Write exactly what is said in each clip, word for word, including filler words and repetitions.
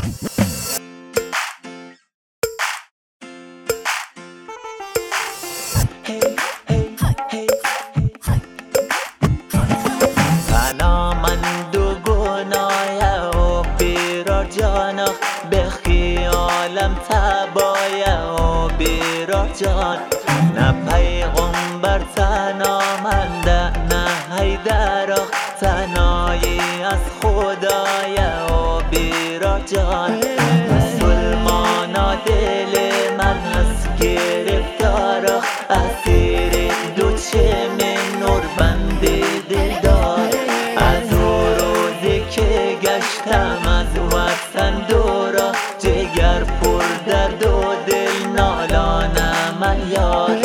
تنها من دو گناه و بیرار جانا به خیالم تبایه و بیرار جان نه پیغمبر تنامنده نه حیدر تنایی از خدایه و بیرار جان مسلمانا دل من از گرفتار اسیر دو چشم نور بند دلدار از او روزی که گشتم از وطن دورا جگر پر درد و دل نالانم من یار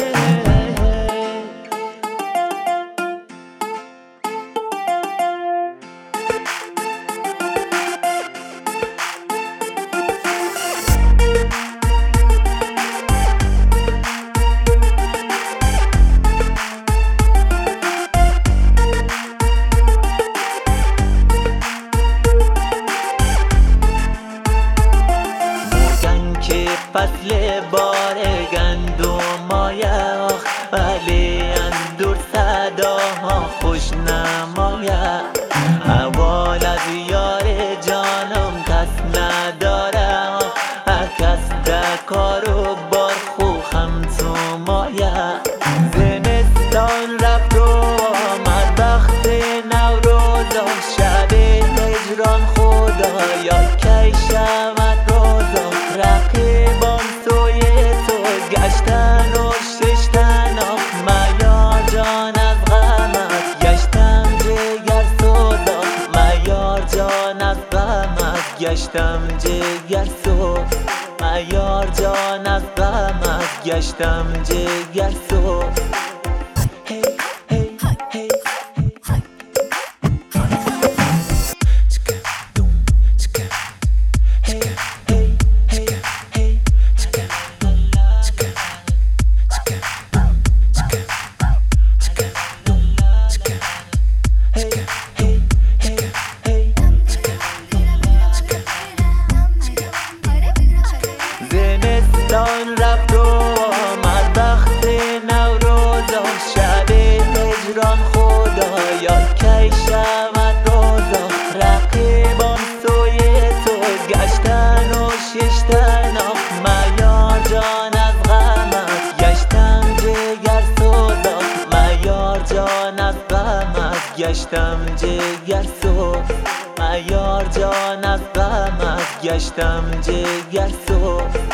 فصل بار گندم آید ولی اندور صداها خوش نماید اول از یار جانم کس ندارم کس دکار و بار خوخم تو ماید زمستان رفت و آمد وقت نوروز شب هجران خدایا کی شود روزا رقیبان سوی تو گشتن و ششتن میار جان از غمت گشتم جگر سودا میار جان از غمت گشتم جگر سودا میار جان از غمت گشتم جگر سودا زمستان رفت و آمد وقت نوروز شب هجران خدایا کی شود روزا رقیبان سوی تو گشتن و ششتن میار جان از غمت گشتم جگر سودا میار جان از غمت گشتم جگر سودا میار جان از غمت گشتم جگر سودا